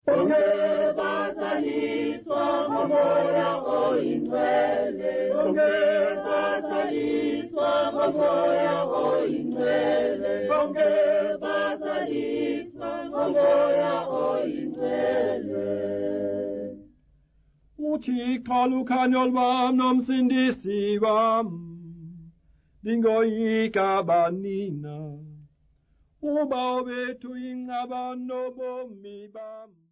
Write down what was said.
bonke basaliswa ngomoya oyingcwele, bonke basaliswa ngomoya oyingcwele, bonke basaliswa ngomoya oyingcwele. uThixo lukhanyo lwam nomsindisi wam, ndingoyika banina, uba bethu ingcabano bomi bam.